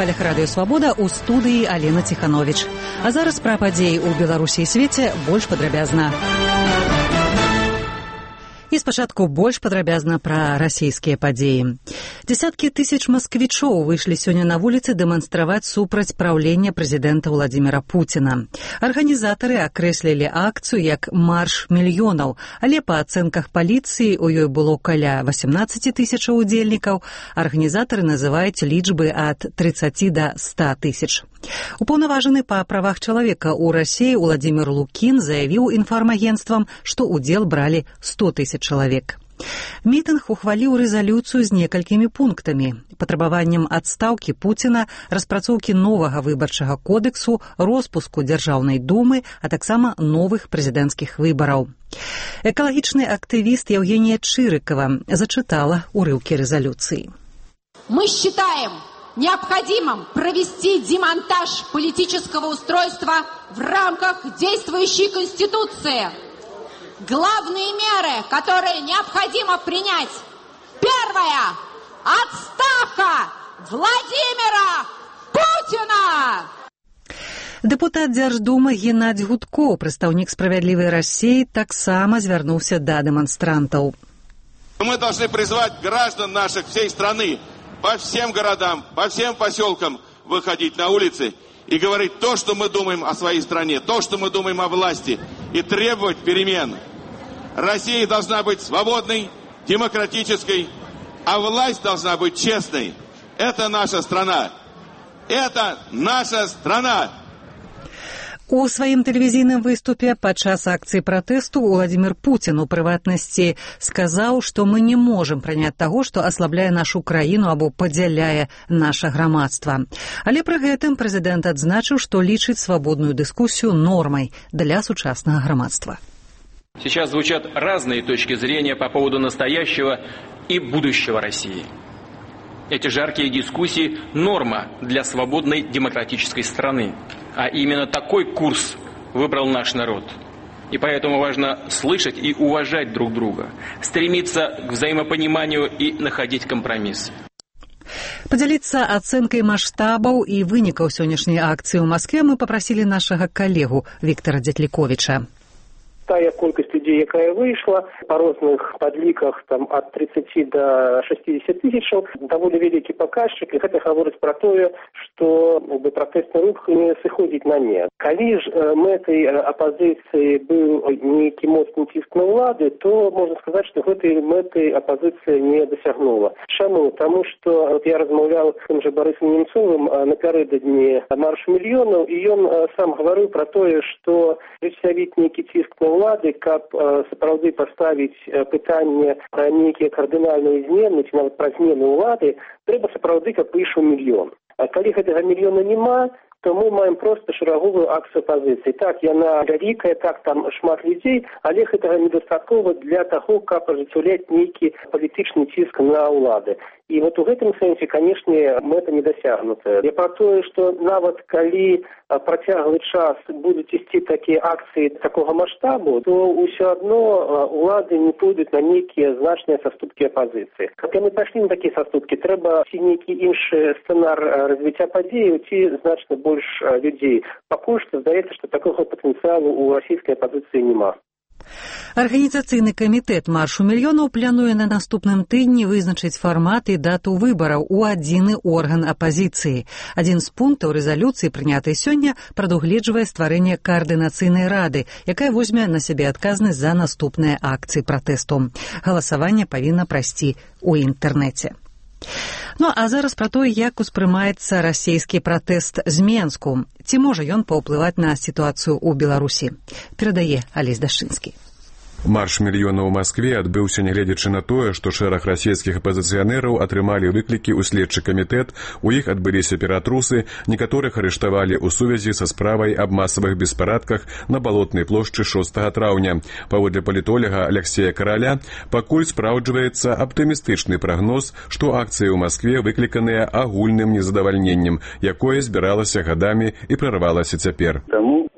хвалях радыё «Свабода» ў студыі Алена Ціхановіч. А зараз пра падзеі ў Беларусі і свеце больш падрабязна. І спачатку больш падрабязна пра расійскія падзеі. Дзесяткі тысяч масквічоў выйшлі сёння на вуліцы дэманстраваць супраць праўлення прэзідэнта Владзіміра Пуціна. Арганізатары акрэслілі акцыю як марш мільёнаў, але па ацэнках паліцыі у ёй было каля 18 тысячаў удзельнікаў. Арганізатары называюць лічбы ад 30 да 100 тысяч. Упаўнаважаны па правах чалавека ў Расіі Уладзімір Лукін заявіў інфармагенцтвам, што ўдзел бралі 100 тысяч чалавек. Мітынг ухваліў рэзалюцыю з некалькімі пунктамі: патрабаваннем адстаўкі Пуціна, распрацоўкі новага выбарчага кодексу, роспуску Дзяржаўнай думы, а таксама новых прэзідэнцкіх выбараў. Экалагічны актывіст Евгения Чырыкова зачытала урыўкі рэзалюцыі. Мы считаем необходимым провести демонтаж политического устройства в рамках действующей Конституции. Главные меры, которые необходимо принять. Первое. Отставка Владимира Путина! Дэпутат Дзярждумы Геннадзь Гудкоў, прадстаўнік «Справядлівай России», таксама звярнуўся да дэманстрантаў. Мы должны призвать граждан наших всей страны по всем городам, по всем поселкам выходить на улицы и говорить то, что мы думаем о своей стране, то, что мы думаем о власти, и требовать перемен. Россия должна быть свободной, демократической, а власть должна быть честной. Это наша страна. Это наша страна. У сваім тэлевізійным выступе падчас акцыі пратэсту Владзімір Пуцін у прыватнасці сказаў, што мы не можам прыняць таго, што аслабляе нашу краіну або падзяляе наша грамадства. Але пры гэтым прэзідэнт адзначыў, што лічыць свабодную дыскусію нормай для сучаснага грамадства. Сейчас звучат разные точки зрения по поводу настоящего и будущего России. Эти жаркие дискуссии – норма для свободной демократической страны. А именно такой курс выбрал наш народ. И поэтому важно слышать и уважать друг друга, стремиться к взаимопониманию и находить компромисс. Падзяліцца ацэнкай маштабаў і вынікаў сённяшняй акцыі ў Маскве мы папрасілі нашага калегу Віктара Дзятліковіча. Тая колькасць людзей, якая выйшла, па розных падліках там ад 30 до 60 тысячаў, даволі вялікі паказчык, і гэта гаворыць пра тое, што пратэсны рух не сыходзіць на нет. Калі ж мэтай апазіцыі быў нейкі моцны ціск на ўлады, то можна сказаць, што гэтай мэты апазіцыя не дасягнула. Чаму? Таму што я размаўляў з тым жа Барысам Немцовым напярэдадні маршу мільёнаў, і ён сам гаварыў пра тое, што з'явіць нейкі ціск на ўлады, каб сапраўды паставіць пытанне пра нейкія кардынальныя змены, ці нават пра змены ўлады, трэба сапраўды, каб выйшаў мільён. А калі гэтага мільёна няма, то мы маем проста шараговую акцыю апазіцыі. Так, яна вялікая, так, там шмат людзей, але гэтага недастаткова для таго, каб ажыццяўляць нейкі палітычны ціск на ўлады. І вот у гэтым сэнсе, канешне, мэта не дасягнутая. Я пра тое, што нават калі працяглы час будуць ісці такія акцыі такога маштабу, то ўсё адно улады не пойдуць на нейкія значныя саступкі апазіцыі. Каб яны пайшлі на такія саступкі, трэба ці нейкі іншы сцэнар развіцця падзеяў, ці значна больш людзей. Пакуль што здаецца, што такога патэнцыялу у расійскай апазіцыі няма. Арганізацыйны камітэт маршу мільёнаў плануе на наступным тыдні вызначыць фармат і дату выбараў у адзіны орган апазіцыі. Адзін з пунктаў рэзалюцыі, прынятай сёння, прадугледжвае стварэнне каардынацыйнай рады, якая возьме на сябе адказнасць за наступныя акцыі пратэсту. Галасаванне павінна прайсці ў інтэрнэце. Ну, а зараз пра тое, як успрымаецца расійскі пратэст з Менску. Ці можа ён паўплываць на сітуацыю ў Беларусі? Перадае Алесь Дашчынскі. Марш мільёна ў Маскве адбыўся нягледзячы на тое, што шэраг расійскіх апазіцыянераў атрымалі выклікі ў следчы камітэт, у іх адбыліся ператрусы, некаторых арыштавалі ў сувязі са справай аб масавых беспарадках на Балотнай плошчы 6 траўня. Паводле палітолага Алексея Караля, пакуль спраўджваецца аптымістычны прагноз, што акцыі ў Маскве выкліканыя агульным незадавальненнем, якое збіралася гадамі і прарвалася цяпер. Таму рэпрэсіўныя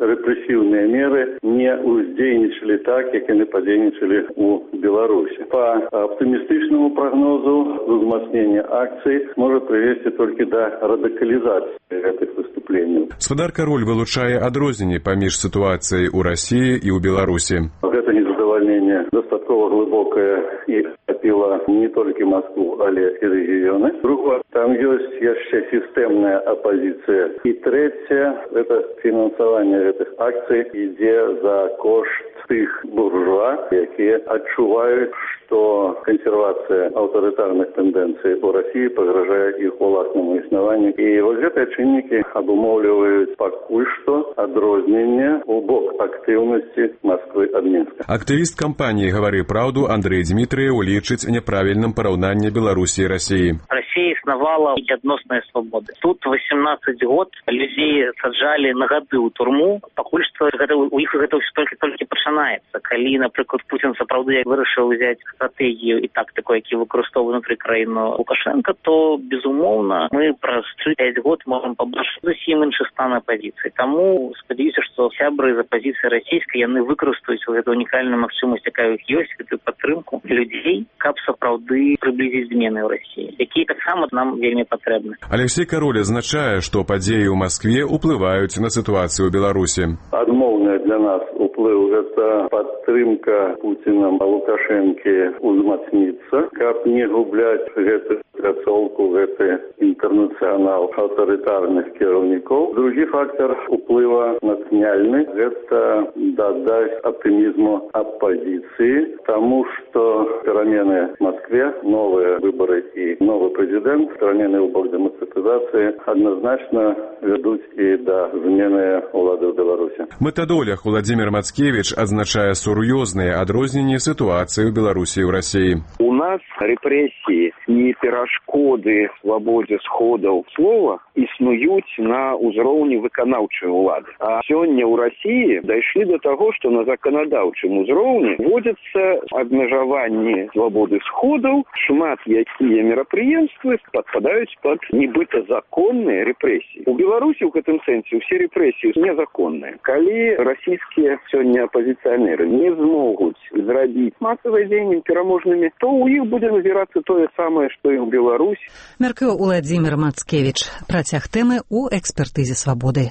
рэпрэсіўныя меры не ўздзейнічалі так, як яны падзейнічалі ў Беларусі. Па аптымістычнаму прагнозу узмацнення акцый можа прывесці толькі да радыкалізацыі гэтых выступленняў. Спадар Кароль вылучае адрозненні паміж сітуацыяй у Расіі і ў Беларусі. Гэта незадавальненне дастаткова глыбокае і ахапіла не толькі Москву, але і рэгіёны. Другое, там ёсць яшчэ сістэмная апазіцыя. І трэцяе, гэта фінансаванне гэтых акцый ідзе за кошт тых буржуа, якія адчуваюць, што кансервацыя аўтарытарных тэндэнцый у Расіі пагражае іх уласнаму існаванню. І вось гэтыя чыннікі абумоўліваюць пакуль што адрозненне ў бок актыўнасці Москвы ад Мінска. Актывіст кампаніі «Гавары праўду» Андрэй Дмітрыеў лічыць няправільным параўнанне Беларусі і Расіі. Россия існавала адносная свабода. Тут 18 год людзей саджалі на гады ў турму, пакуль што у іх гэта ўсё толькі пачынаецца. Калі, напрыклад, Путін сапраўды вырашыў узяць стратэгію і тактыку, які выкарыстоўвае ўнутры краіны Лукашенко, то, безумоўна, мы праз 3-5 год можам пабачыць зусім іншы стан апазіцыі. Таму спадзяюся, што сябры з апазіцыі расійскай яны выкарыстаюць гэту унікальную магчымасць, якая ў іх ёсць, гэтую падтрымку людзей, каб сапраўды прыблізіць змены ў Расіі, якія таксама нам вельмі патрэбны. Алексей Кароль азначае, што падзеі ў Маскве ўплываюць на сітуацыю ў Беларусі. Адмоўная для нас уплыў гэта падтрымка Пуцінам Лукашэнкі узмацніцца, каб не губляць гэту пляцоўку, гэты інтэрнацыянал аўтарытарных кіраўнікоў. Другі фактор уплыва натхняльны – гэта дадаць аптымізму апозіцыі, таму што перамены в Москве, новыя выборы і новы прэзідэнт, перамены ў бок дэмакратызацыі адназначна вядуць і да змены ўлады ў Беларусі. Мэтадолях Владимир Мацкевич адзначае сур'ёзныя адрозненні сітуацыі ў Беларусі і ў Расіі. У нас рэпрэсіі і перашкоды свабодзе сходаў слова існуюць на ўзроўні выканаўчай улады. А сёння ў Расіі дайшлі да таго, што на заканадаўчым узроўні вводзяцца абмежаванні свабоды сходаў, шмат якія мерапрыемствы падпадаюць пад нібыта законныя рэпрэсіі. У Беларусі ў гэтым сэнсе ўсе рэпрэсіі незаконныя. Калі расійскія сёння апазіцыянеры не змогуць зрабіць масавыя дзеянні пераможнымі, то ў іх будзе назірацца тое самае, што і ў Беларусі. Мяркуе Владимир Мацкевич. Працяг тэмы ў экспертызе свабоды.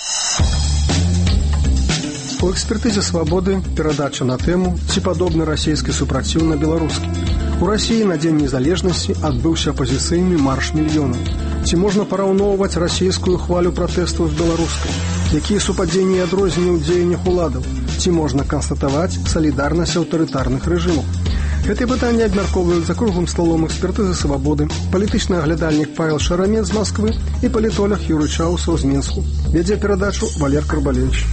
У экспертызе свабоды перадача на тэму, ці падобны расійскі супраціў на беларускі. У Расіі на Дзень незалежнасці адбыўся апазіцыйны марш мільёнаў. Ці можна параўноўваць расійскую хвалю пратэсту з беларускай? Якія супадзенні і адрозненні ў дзеяннях уладаў? Ці можна канстатаваць салідарнасць аўтарытарных рэжымаў? Гэтыя пытанні абмяркоўваюць за круглым сталом экспертызы свабоды палітычны аглядальнік Павел Шарамет з Масквы і палітолог Юрый Чаусаў з Мінску. Вядзе перадачу Валер Карбалевич.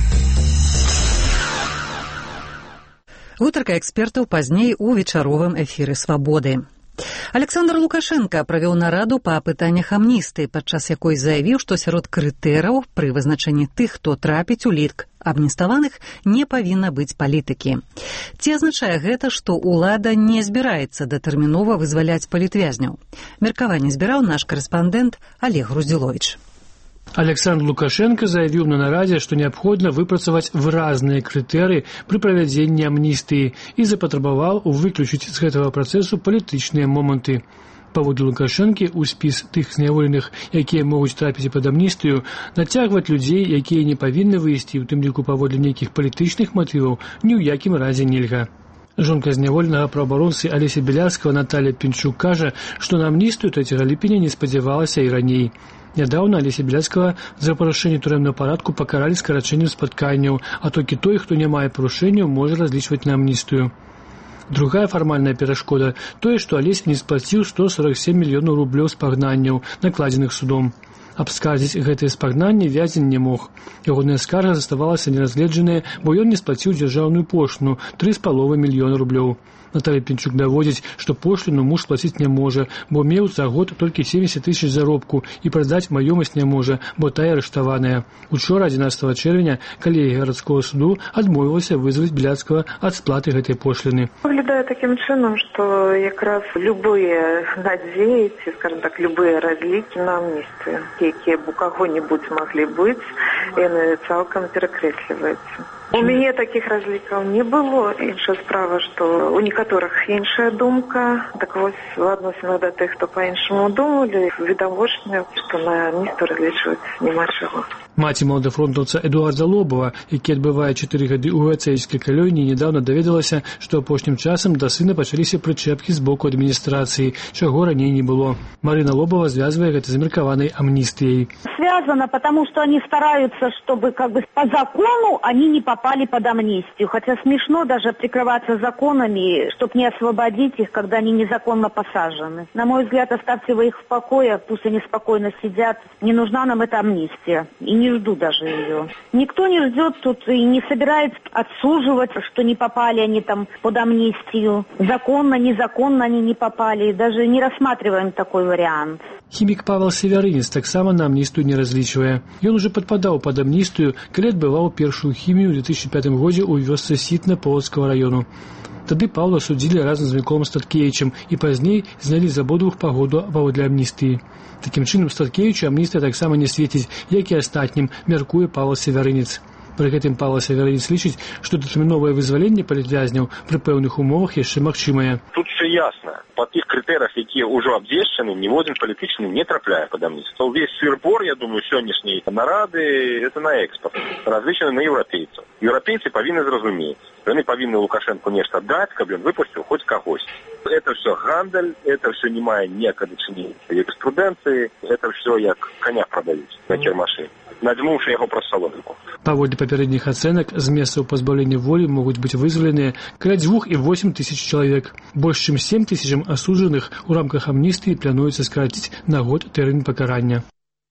Гутарка экспертаў пазней у вечаровым эфіры свабоды. Александр Лукашенко правёў нараду па пытаннях амністыі, падчас якой заявіў, што сярод крытэраў пры вызначэнні тых, хто трапіць у лік амніставаных, не павінна быць палітыкі. Ці азначае гэта, што ўлада не збіраецца датэрмінова вызваляць палітвязняў? Меркаванне збіраў наш карэспандэнт Олег Груздзіловіч. Александр Лукашенко заявил на нараде, что необходимо выпрацаваць выразныя крытэрыі пры правядзенні амністыі і запатрабаваў выключыць з гэтага працэсу палітычныя моманты. Паводле Лукашэнкі у спіс тых зняволеных, якія могуць трапіць пад амністыю, нацягваць людзей, якія не павінны выйсці, у тым ліку паводле нейкіх палітычных матываў, ні ў якім разе нельга. Жонка зняволенага праабаронцы Алеся Беляцкага Наталья Пінчук кажа, што на амністыю 3 ліпеня не спадзявалася і раней. Нядаўна Алеся Беляцкага за парушэнне турэмнага парадку пакаралі скарачэннем спатканняў, а толькі той, хто не мае парушэнняў, можа разлічваць на амністыю. Другая фармальная перашкода – тое, што Алеся не сплаціў 147 мільёнаў рублёў спагнанняў, накладзеных судом. Абскардзіць гэтыя спагнанні вязень не мог. Ягоная скарга заставалася неразгледжаная, бо ён не сплаціў дзяржаўную пошліну – 3,5 мільёна рублёў. Наталья Пінчук даводзіць, што пошліну муж плаціць не можа, бо меў за год толькі 70 тысяч заробку і прадаць маёмасць не можа, бо тая арыштаваная. Учора, 11 чэрвеня, калегія гарадскога суду адмовілася вызваць Беляцкага ад сплаты гэтай пошліны. Выглядае такім чынам, што якраз любыя надзеі, ці, скажем так, любыя разлікі на амністыю, якія б у каго-нибудь маглі быць, яны цалкам перакрэсліваюцца. У мяне такіх разлікаў не было. Іншая справа, што у некаторых іншая думка. Так вось, у адносінах да тых, хто па-іншаму думалі, відавочна, што на амністыю разлічваць няма чаго. Маці маладафронтаўца Эдуарда Лобава, які адбывае 4 гады ў гацэйскай калоніі, недавно даведалася, што апошнім часам да сына пачаліся прычэпкі з боку адміністрацыі, чаго раней не было. Марина Лобова звязвае гэта з меркаванай амністыяй. Связано, потому что они стараются, чтобы как бы по закону они не попали под амнистию. Хотя смешно даже прикрываться законами, чтобы не освободить их, когда они незаконно посажены. На мой взгляд, оставьте вы их в покое, пусть они спокойно сидят. Не нужна нам эта амнистия. И не жду даже ее. Никто не ждет тут и не собирается отсуживать, что не попали они там под амнистию. Законно, незаконно они не попали. Даже не рассматриваем такой вариант. Хімік Павел Севярынец таксама на амністыю не разлічвае. Ён уже падпадаў пад амністыю, калі адбываў першую хімію ў 2005 годзе ў вёсцы Сітна Полацкага району. Тады Павла судзілі разам з Міколом Статкевічам і пазней знялі з абодвух пагоду паводле амністыі. Такім чынам, Статкевічу амністыя таксама не свеціць, як і астатнім, мяркуе Павел Севярынец. Пры гэтым Павел Севярынец лічыць, што датэрміновае вызваленне палітвязняў пры пэўных умовах яшчэ магчымае. Тут все ясно. По тих критериях, які уже обвешаны, ни один політичний не трапляє под амнистию. Весь сыр-бор, я думаю, сьогоднішньої наради, это на експорт. Различені на європейців. Європейці повинні зрозуміти. Вони повинні Лукашенку нечто дати, щоб він випустив хоч когось. Это все гандель, это все не має ніякої юриспруденції, это все як коня продають на кермаші, надзьмуўшы яго праз саломінку. Паводле папярэдніх ацэнак, з месцаў пазбаўлення волі могуць быць вызваленыя каля 2,8 тысяч чалавек. Больш чым 7 тысячам асуджаных у рамках амністыі плануецца скараціць на год тэрмін пакарання.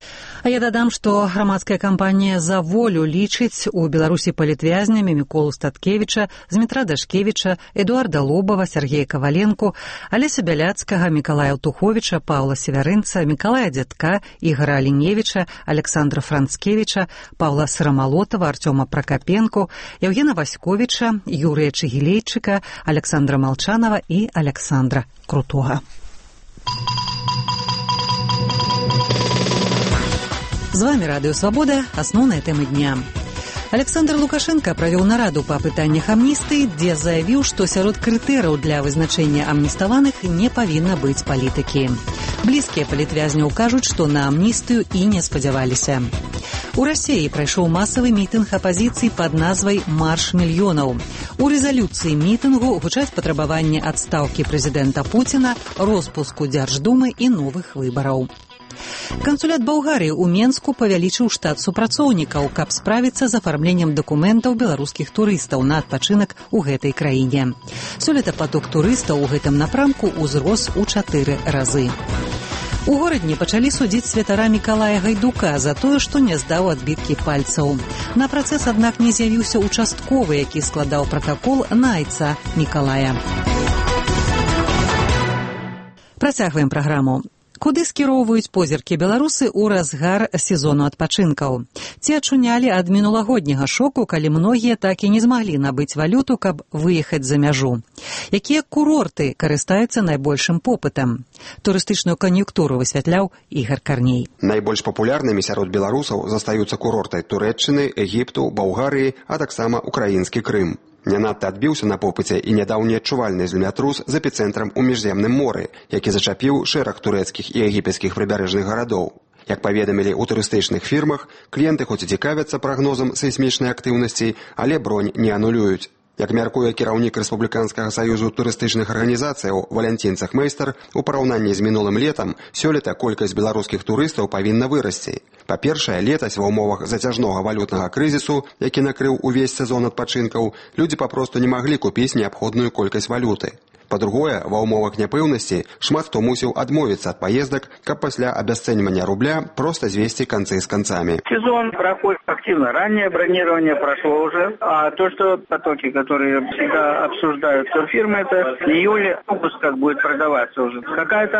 А я дадам, што грамадская кампанія «За волю» лічыць у Беларусі палітвязнямі Міколу Статкевіча, Змітра Дашкевіча, Эдуарда Лобава, Сергея Каваленку, Алеся Бяляцкага, Мікалая Алтуховіча, Паўла Севярынца, Мікалая Дзядка, Ігара Аліневіча, Александра Францкевіча, Паўла Сырамалотава, Артёма Пракапенко, Евгена Васьковіча, Юрыя Чыгілейчыка, Александра Малчанова і Александра Крутога. З вами Радыё Свабода, асноўныя тэмы дня. Александр Лукашенко правёў нараду па пытаннях амністыі, дзе заявіў, што сярод крытэрыяў для вызначэння амніставаных не павінна быць палітыкі. Блізкія палітвязняў кажуць, што на амністыю і не спадзяваліся. У Расіі прайшоў масавы мітынг апазіцыі пад назвай «Марш мільёнаў». У рэзалюцыі мітынгу гучаць патрабаванні адстаўкі прэзідэнта Пуціна, роспуску Дзярждумы і новых выбараў. Кансулят Балгарыі ў Менску павялічыў штат супрацоўнікаў, каб справіцца з афармленнем дакументаў беларускіх турыстаў на адпачынак у гэтай краіне. Сёлета паток турыстаў у гэтым напрамку ўзрос у 4 разы. У горадні пачалі судзіць святара Мікалая Гайдука за тое, што не здаў адбіткі пальцаў. На працэс, аднак, не з'явіўся участковы, які складаў пратакол на айца Мікалая. Працягваем праграму. Куды скіроўваюць позіркі беларусы ў разгар сезону адпачынкаў? Ці ачунялі ад мінулагодняга шоку, калі многія так і не змаглі набыць валюту, каб выехаць за мяжу? Якія курорты карыстаюцца найбольшым попытам? Турыстычную кан'юнктуру высвятляў Ігар Карней. Найбольш папулярнымі сярод беларусаў застаюцца курорты Турэччыны, Егіпту, Балгарыі, а таксама украінскі Крым. Не надта адбіўся на попыце і нядаўні адчувальны землятрус з эпіцэнтрам у Міжземным моры, які зачапіў шэраг турэцкіх і егіпецкіх прыбярэжных гарадоў. Як паведамілі ў турыстычных фірмах, кліенты хоць і цікавяцца прагнозам сейсмічнай актыўнасці, але бронь не анулююць. Як мяркуе кіраўнік Рэспубліканскага саюзу турыстычных арганізацыяў Валянцін Цахмейстер, у параўнанні з мінулым летам сёлета колькасць беларускіх турыстаў павінна вырасці. Па-першае, летась ва ўмовах зацяжнога валютнага крызісу, які накрыў увесь сезон адпачынкаў, людзі папросту не маглі купіць неабходную колькасць валюты. Па-другое, ва ўмовах няпэўнасці шмат хто мусіў адмовіцца ад паездак, каб пасля абясцэньвання рубля проста звесці канцы з канцамі. Сезон проходит активно. Раннее бронирование прошло уже. А то, что потоки, которые всегда обсуждают турфирмы, это июль-август как будет продаваться уже. Какая-то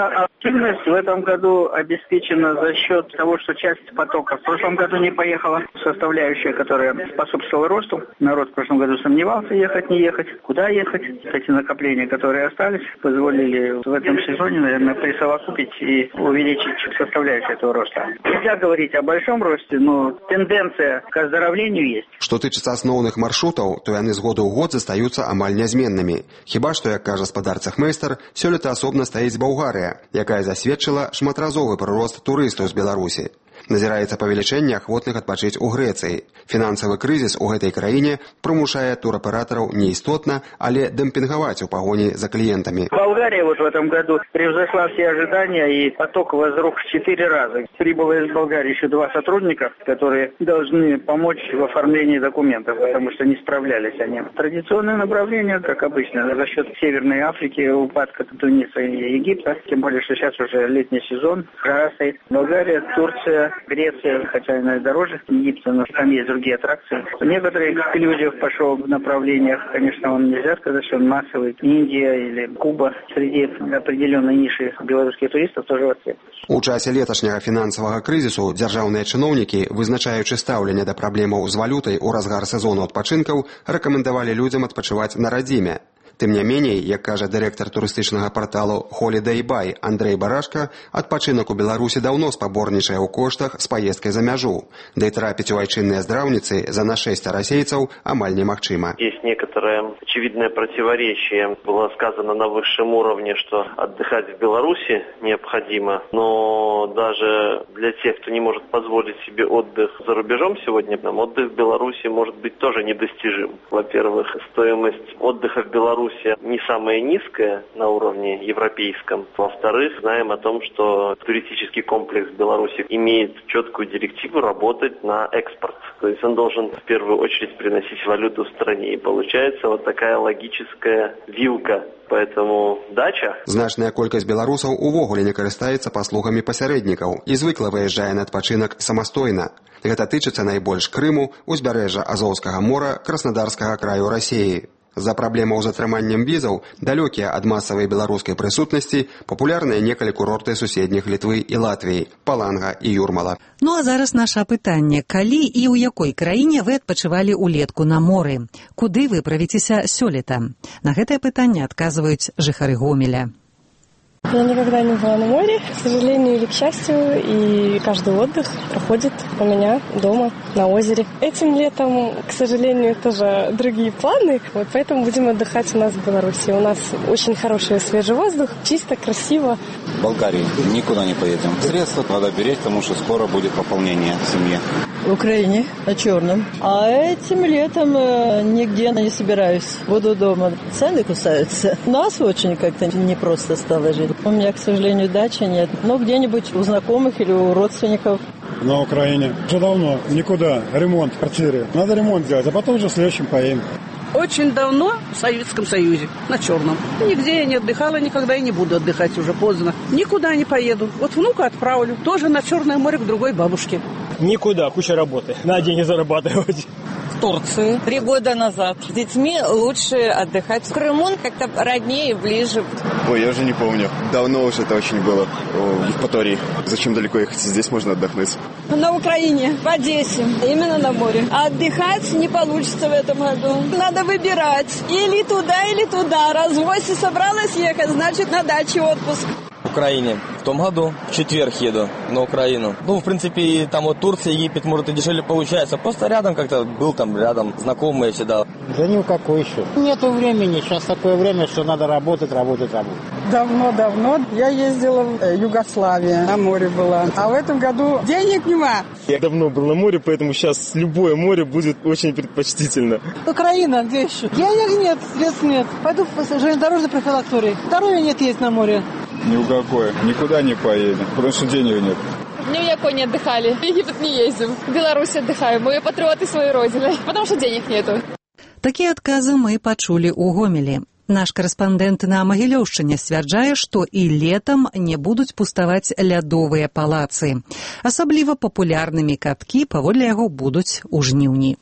Эффективность в этом году обеспечена за счет того, что часть потока в прошлом году не поехала, составляющая, которая способствовала росту. Народ в прошлом году сомневался, ехать, не ехать, куда ехать. Эти накопления, которые остались, позволили в этом сезоне, наверное, присовокупить и увеличить составляющую этого роста. Нельзя говорить о большом росте, но тенденция к оздоровлению есть. Што тычыцца асноўных маршрутаў, то яны з года ў год застаюцца амаль нязменнымі. Хіба што, як кажа спадар цэхмэйстар, сёлета асобна стаіць Балгарыя, якая засведчыла шматразовы прырост турыстаў з Беларусі. Назіраецца павелічэнне ахвотных адпачыць у Грэцыі. Фінансавы крызіс у гэтай краіне прымушае тураператоров не істотна, але дэмпінгаваць у погоне за клиентами. Болгария вот в этом году превзошла все ожидания, и поток возрос в 4 раза. Прибыло из Болгарии еще 2 сотрудника, которые должны помочь в оформлении документов, потому что не справлялись они. Традиционное направление, как обычно, за счет Северной Африки, упадка Туниса и Египта, тем более, что сейчас уже летний сезон, жара стоит. Болгария, Турция, Греция, хотя она и дороже Египта, но там есть другие аттракции. Некоторые эксклюзив пошел в направлениях, конечно, он нельзя сказать, что он массовый. Индия или Куба среди определенной ниши белорусских туристов тоже в ответ. У часе леташняга фінансавага крызісу дзяржаўныя чыноўнікі, вызначаючы стаўленне да праблемаў з валютай у разгар сезону адпачынкаў, рэкамендавалі людзям адпачываць на радзіме. Тым не меней, як кажа дырэктар турыстычнага парталу Holiday Buy Андрей Барашка, адпачынак у Беларусі даўно спаборнічае ў коштах з паездкай за мяжу, да і трапіць у айчынныя здраўніцы за нашэсце расейцаў амаль немагчыма. Есть некоторое очевидное противоречие. Было сказано на высшем уровне, что отдыхать в Беларуси необходимо, но даже для тех, кто не может позволить себе отдых за рубежом сегодня, нам отдых в Беларуси может быть тоже недостижим. Во-первых, стоимость отдыха в Беларуси не самая низкая на уровне европейском. Во-вторых, знаем о том, что туристический комплекс Беларуси имеет четкую директиву работать на экспорт. То есть он должен в первую очередь приносить валюту в стране. И получается вот такая логическая вилка. Поэтому дача. Значная колькасць беларусаў увогуле не карыстаецца паслугамі пасярэднікаў і звыкла выязджае на адпачынак самастойна. Гэта тычыцца найбольш Крыму, узбярэжжа Азоўскага мора, Краснодарскага краю Расіі. З-за праблемаў з атрыманнем візаў, далёкія ад масавай беларускай прысутнасці, папулярныя некалі курорты суседніх Літвы і Латвіі, Паланга і Юрмала. Ну а зараз наша пытанне. Калі і ў якой краіне вы адпачывалі ўлетку на моры? Куды вы правіцеся сёлета? На гэтае пытанне адказваюць жыхары Гомеля. Я никогда не была на море, к сожалению или к счастью, и каждый отдых проходит у меня дома на озере. Этим летом, к сожалению, тоже другие планы, вот поэтому будем отдыхать у нас в Беларуси. У нас очень хороший свежий воздух, чисто, красиво. В Болгарии никуда не поедем. Средства надо беречь, потому что скоро будет пополнение в семье. В Украине, на Черном. А этим летом нигде не собираюсь. Буду дома. Цены кусаются. Нас очень как-то непросто стало жить. У меня, к сожалению, дачи нет. Но где-нибудь у знакомых или у родственников. На Украине. Уже давно. Никуда. Ремонт в квартире. Надо ремонт делать, а потом уже в следующем поедем. Очень давно в Советском Союзе, на Черном. Нигде я не отдыхала, никогда и не буду отдыхать, уже поздно. Никуда не поеду. Вот внука отправлю, тоже на Черное море к другой бабушке. Никуда, куча работы, на деньги зарабатывать. В Турции 3 года назад. С детьми лучше отдыхать. В Крыму как-то роднее, ближе. Ой, я уже не помню. Давно уже это очень было в Евпатории. Зачем далеко ехать? Здесь можно отдохнуть. На Украине, в Одессе, именно на море. А отдыхать не получится в этом году. Надо выбирать. Или туда. Раз в гости собралась ехать, значит на даче отпуск. В Украине. В том году в четверг еду на Украину. Ну, в принципе, там вот Турция, Египет, может, и дешевле получается. Просто рядом как-то был там рядом, знакомые всегда. Да ни у какой еще. Нету времени. Сейчас такое время, что надо работать. Давно. Я ездила в Югославию, на море была. А в этом году денег нема. Я давно был на море, поэтому сейчас любое море будет очень предпочтительно. Украина, где еще? Денег нет, средств нет. Пойду в железнодорожной профилактории. Здоровья нет есть на море. Ни у какой. Никуда не поедем, потому что денег нет. Ни в якой не отдыхали. В Египет не ездим. В Беларусь отдыхаем. Мы патриоты своей родины. Потому что денег нету. Такія адказы мы пачулі ў Гомелі. Наш карэспандэнт на Магілёўшчыне сцвярджае, што і летам не будуць пуставаць лядовыя палацы. Асабліва папулярнымі каткі, паводле яго, будуць у жніўні.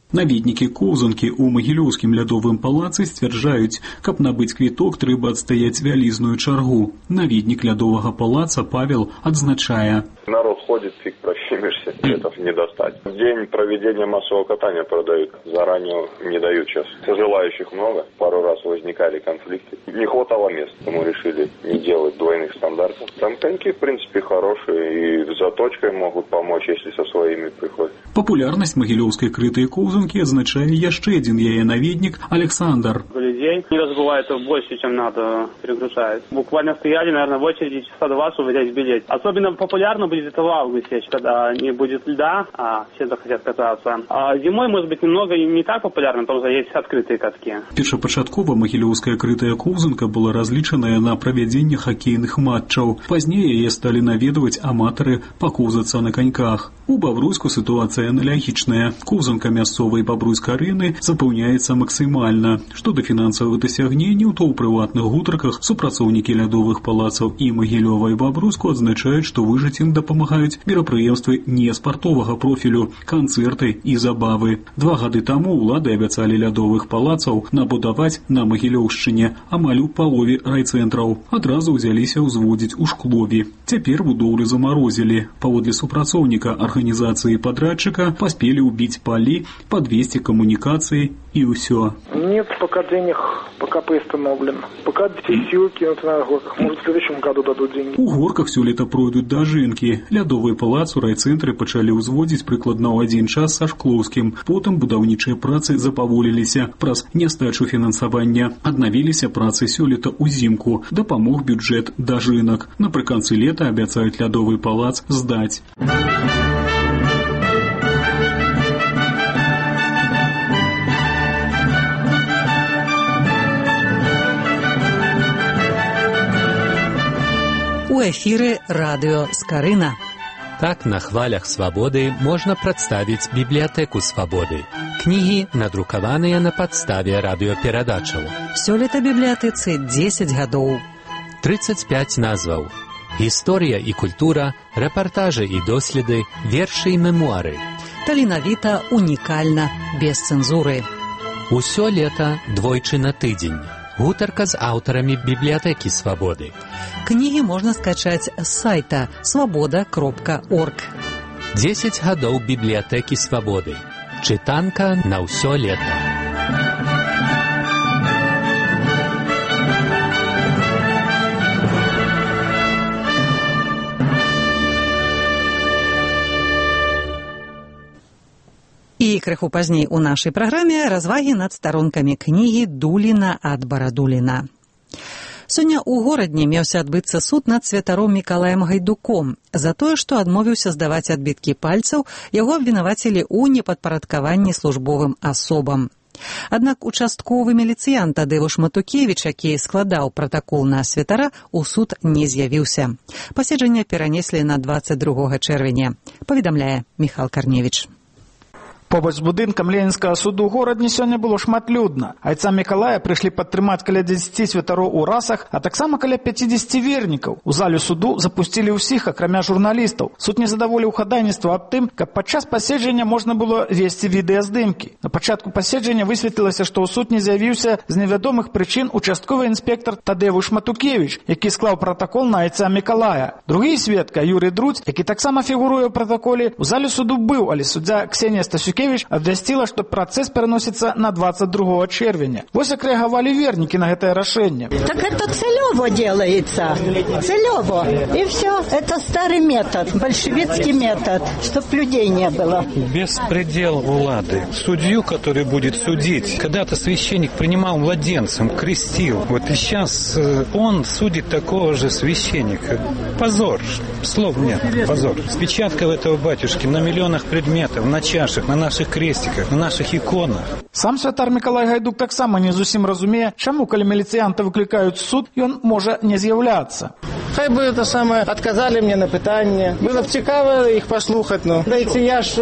Наведнікі коўзанкі ў магілёўскім лядовым палацы сцвярджаюць, каб набыць квіток, трэба адстаяць вялізную чаргу. Наведнік лядовага палаца Павел адзначае. Народ ходит, фиг прощемишься, билетов не достать. В день проведения массового катания продают, заранее не дают сейчас. Желающих много, пару раз возникали конфликты. Не хватало мест, мы решили не делать двойных стандартов. Там коньки, в принципе, хорошие и с заточкой могут помочь, если со своими приходят. Популярнасць магілёўскай крытай коўзанкі адзначае яшчэ адзін яе наведнік Александр. Людей не разбывает больше, чем надо, перегружает. Буквально стояли, наверное, в очереди часа 2, чтобы взять билет. Особенно популярно будет это в августе, когда не будет льда, а все захотят кататься. А зимой, может быть, немного не так популярно, потому что есть открытые катки. Першапачаткова магілёўская крытая коўзанка была разлічаная на правядзенне хакейных матчаў. Пазней яе сталі наведваць аматары пакоўзацца на каньках. У Бабруйску сітуацыя аналагічная. Коўзанка мясцовай Бабруйска-арэны запаўняецца максімальна. Што да фінансавых дасягненняў, то ў прыватных гутарках супрацоўнікі лядовых палацаў і Магілёва і Бабруйску адзначаюць, што выжыць ім дапамагаюць мерапрыемствы не спартовага профілю, канцэрты і забавы. 2 гады таму ўлады абяцалі лядовых палацаў набудаваць на Магілёўшчыне амаль у палове райцэнтраў. Адразу ўзяліся ўзводзіць у Шклові. Цяпер будоўлю замарозілі. Паводле супрацоўніка организации подрядчика поспели убить поли, подвесить коммуникации и все. Нет пока денег, пока приостановлен. Пока все силы кинуты на горках. Может, в следующем году дадут деньги. У горках все лето пройдут дажынки. Лядовый палац у райцэнтры пачалі ўзводзіць прыкладна ў адзін час са Шклоўскім. Потым будаўнічыя працы запаволіліся. Праз нястачу фінансавання аднавіліся працы сёлета ўзімку. Дапамог бюджэт дажынак. Напрыканцы лета абяцаюць лядовы палац здаць. У эфіры радыё Скарына. Так на хвалях свабоды можна прадставіць бібліятэку свабоды. Кнігі надрукаваныя на падставе радыёперадачаў. Сёлета бібліятэцы 10 гадоў. 35 назваў. Гісторыя і культура, рэпартажы і доследы, вершы і мемуары. Таленавіта, унікальна, без цэнзуры. Усё лета двойчы на тыдзень. Гутарка з аўтарамі бібліятэкі свабоды. Кнігі можна скачаць з сайта свабода.орг. 10 гадоў бібліятэкі свабоды. Чытанка на ўсё лета. І крыху пазней у нашай праграме развагі над старонкамі кнігі Дуліна ад Барадуліна. Сёння ў горадні меўся адбыцца суд над святаром Мікалаем Гайдуком за тое, што адмовіўся здаваць адбіткі пальцаў, яго абвінавацілі ў непадпарадкаванні службовым асобам. Аднак участковы міліцыянт Тадзеуш Матукевіч, які складаў пратакол на святара, у суд не з'явіўся. Паседжанне перанеслі на 22 чэрвеня, паведамляе Міхал Карневіч. Побач з будынкам Ленінскага суду ў горадні сёння было шматлюдна. Айца Мікалая прыйшлі падтрымаць каля 10 святароў у расах, а таксама каля 50 вернікаў. У залю суду запусцілі ўсіх, акрамя журналістаў. Суд не задаволіў хадайніцтва аб тым, каб падчас паседжання можна было весці відэаздымкі. На пачатку паседжання высветлілася, што ў суд не з'явіўся з невядомых прычын участковы інспектор Тадзеуш Матукевіч, які склаў пратакол на айца Мікалая. Другі сведка, Юрый Друць, які таксама фігуруе ў пратаколе, у зале суду быў, але суддзя Ксенія Стасюкевич абвясціла, што працэс пераносіцца на 22 чэрвеня. Вось як рэагавалі вернікі на гэтае рашэнне. Так это целево делается. Целево. И все. Это старый метод, большевистский метод, чтоб людей не было. Беспредел влады. Судью, который будет судить. Когда-то священник принимал младенцем, крестил. Вот и сейчас он судит такого же священника. Позор. Слов нет. Позор. С печаткой этого батюшки на миллионах предметов, на чашах, на наших крестиках, на наших иконах. Сам святар Мікалай Гайдук таксама не зусім разумее, чаму, калі міліцыянта выклікаюць суд, ён можа не з'яўляцца. Хай бы это самое отказали мне на питание. Было б цікаво их послухать. Ну. Дайте, я ж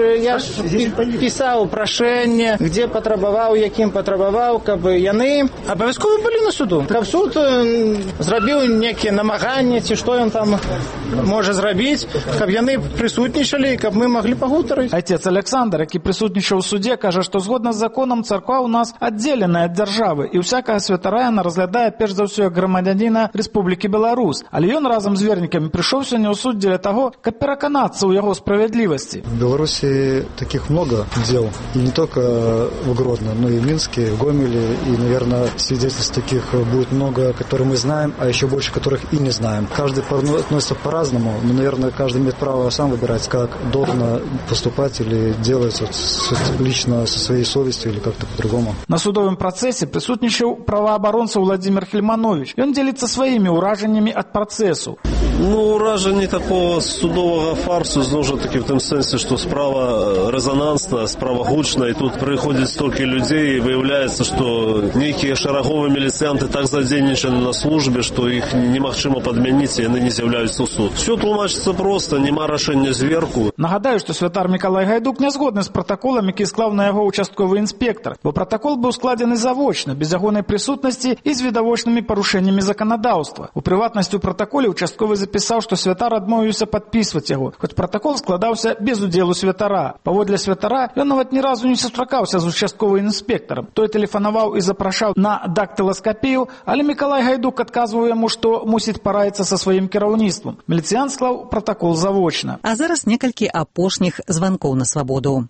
писал прошение, где потребовал, яким потребовал, кабы яны обов'язково были на суду. Каб суд зробил некие намагания, ці что он там может зробить, каб яны присутничали, каб мы могли погутарить. Отец Александр, який присутнічав у суді, каже, що згодно з законом церква у нас відділена від держави, і всякого святара вона розглядає перш за все як громадянина Республіки Білорусь. Але він разом з верниками прийшов сьогодні у суд для того, щоб переконатися у його справедливості. В Беларуси таких много дел, и не только в Гродно, но и в Минске, в Гомеле, и, наверное, свидетельств таких будет много, которые мы знаем, а еще больше, которых и не знаем. Каждый относится по-разному, но, наверное, каждый имеет право сам выбирать, как должно поступать или делать лично со своей совестью или как-то по-другому. На судовом процессе присутничал правооборонца Владимир Хельманович, и он делится своими ураженнями от процессу. Ну, ураження такого судового фарсу, знову ж таки, в тому сенсі, що справа резонансна, справа гучна, і тут приходять стільки людей, і виявляється, що некие шарагові міліціянти так задейничені на службі, що їх немагчыма підмінити, і вони не з'являються у суд. Все тлумачиться просто, нема рішення зверху. Нагадаю, що святар Миколай Гайдук не згодний з протоколом, який склав на його участковий інспектор, бо протокол був складений заочно, без ягоної присутності і з відавочними порушеннями законодавства. У приватності у протоколі участковий записав, що святар відмовився підписувати його, хоч протокол складався без уділу святара. Паводле святара, він навіть ні разу не сустракався з участковим інспектором. Той телефонував і запрошав на дактилоскопію, але Миколай Гайдук відказував йому, що мусить порадитися зі своїм керівництвом. Міліціян склав протокол заочно. А зараз некалькі апошніх званкоў на свабоду.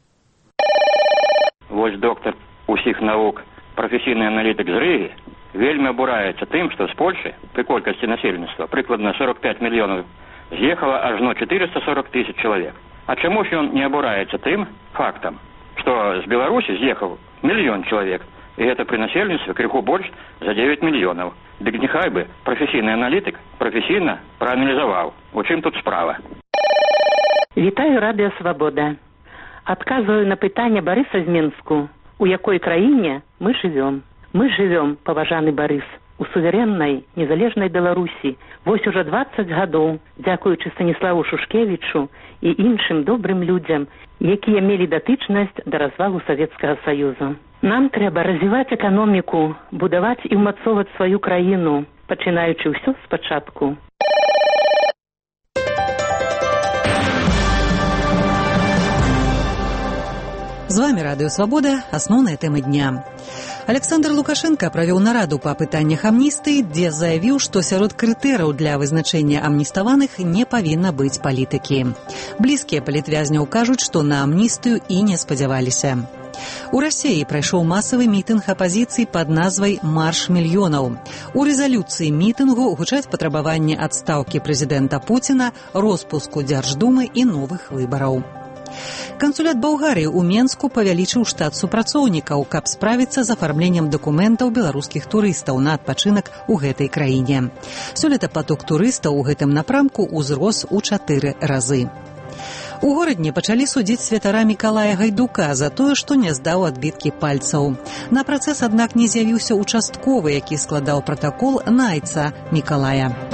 Вось доктор усіх навук, прафесійны аналітык з Рыгі, вельмі абураецца тым, што з Польшы пры колькасці насельніцтва прыкладна 45 мільёнаў з'ехала ажно 440 тысяч чалавек. А чаму ж ён не абураецца тым фактам, што з Беларусі з'ехаў 1 мільён чалавек, і гэта пры насельніцтве крыху больш за 9 мільёнаў. Дык няхай бы прафесійны аналітык прафесійна прааналізаваў, у чым тут справа. Вітаю, Радыё Свабода. Адказваю на пытанне Барыса з Мінску. У якой краіне мы жывём? Мы жывём, паважаны Барыс, у суверэннай, незалежнай Беларусі. Вось ужо 20 гадоў, дзякуючы Станіславу Шушкевічу і іншым добрым людзям, якія мелі датычнасць да развалу Савецкага Саюзу. Нам трэба развіваць эканоміку, будаваць і ўмацоўваць сваю краіну, пачынаючы ўсё спачатку. З вами Радыё Свабода, асноўныя тэмы дня. Александр Лукашенко правёў нараду па пытаннях амністыі, дзе заявіў, што сярод крытэрыяў для вызначэння амніставаных не павінна быць палітыкі. Блізкія палітвязняў кажуць, што на амністыю і не спадзяваліся. У Расіі прайшоў масавы мітынг апазіцыі пад назвай «Марш мільёнаў». У рэзалюцыі мітынгу гучаць патрабаванні адстаўкі прэзідэнта Пуціна, роспуску Дзярждумы і новых выбараў. Кансулят Балгарыі ў Менску павялічыў штат супрацоўнікаў, каб справіцца з афармленнем дакументаў беларускіх турыстаў на адпачынак у гэтай краіне. Сёлета паток турыстаў у гэтым напрамку ўзрос у 4 разы. У горадні пачалі судзіць святара Мікалая Гайдука за тое, што не здаў адбіткі пальцаў. На працэс, аднак, не з'явіўся участковы, які складаў пратакол на айца Мікалая.